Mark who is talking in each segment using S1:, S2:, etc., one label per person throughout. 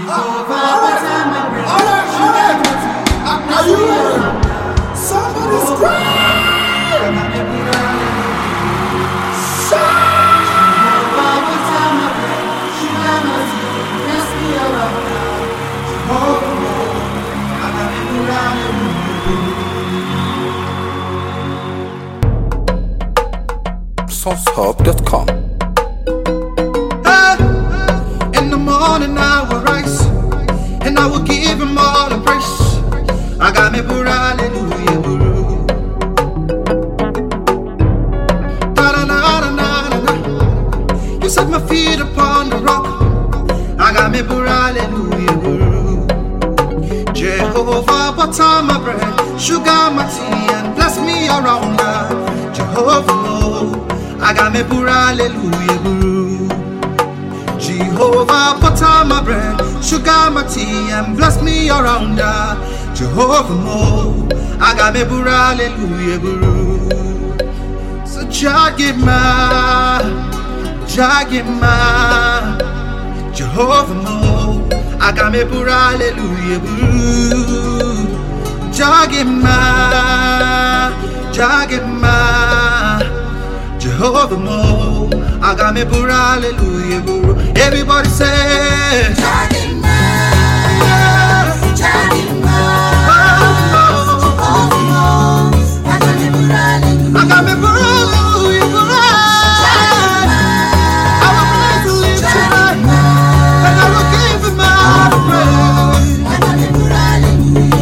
S1: Are you ready? Somebody scream!
S2: Sourcehub.com.
S3: In the morning I will rise and I will give him all the praise. I got me pura, hallelujah, guru. Da-da-da-da-da-da. You set my feet upon the rock. I got me pura, hallelujah, guru. Jehovah, butter my bread, sugar my tea, and bless me around her. Jehovah, I got me pura, hallelujah, guru. Jehovah, butter my bread, sugar my tea, and bless me around her. Jehovah, I got me pura, hallelujah, guru. So Jagima, Jehovah, I got me pura, hallelujah, guru. Jagima, Jehovah Mo, I got me pura, hallelujah, guru. Everybody say,
S4: Jagima, Jagima, Jehovah Mo, I got me pura, hallelujah.
S3: I got me pura, hallelujah, guru. I will praise the Lord tonight, and I will give him my praise.
S4: I got me pura, hallelujah.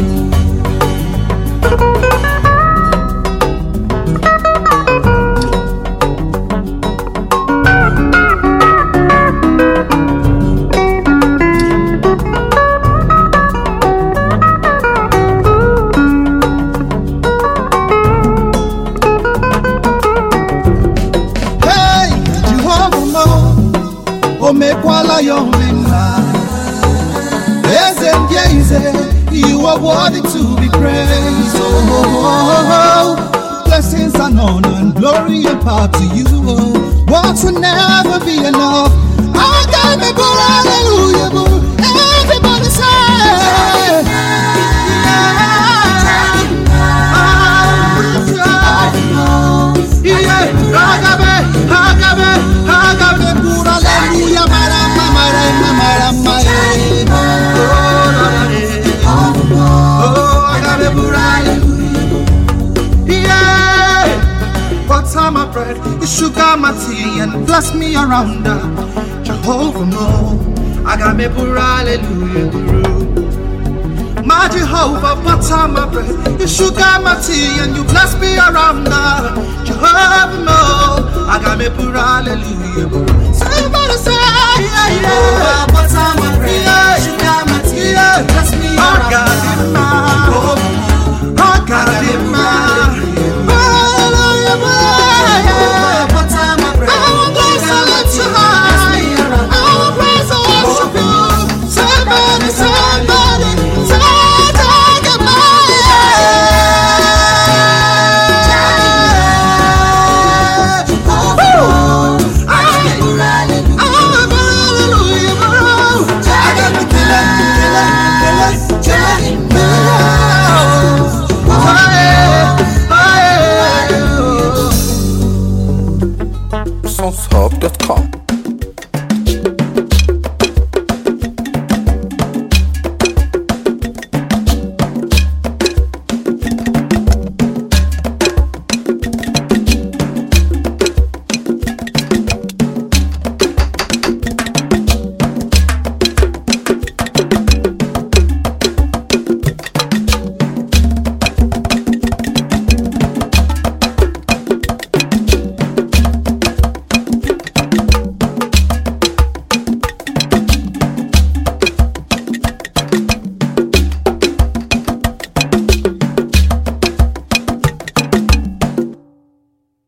S3: You are worthy to be praised. Oh, blessings and honor and glory and power to you. What will never be enough. I got me pura, hallelujah, boo. Everybody say, my bread, you sugar my tea, and bless me around her. Jehovah Mo, I got me pura, hallelujah, guru. My Jehovah, butter my bread, you sugar my tea, and you bless me around her. Jehovah Mo, I got me pura, hallelujah, guru. Somebody say,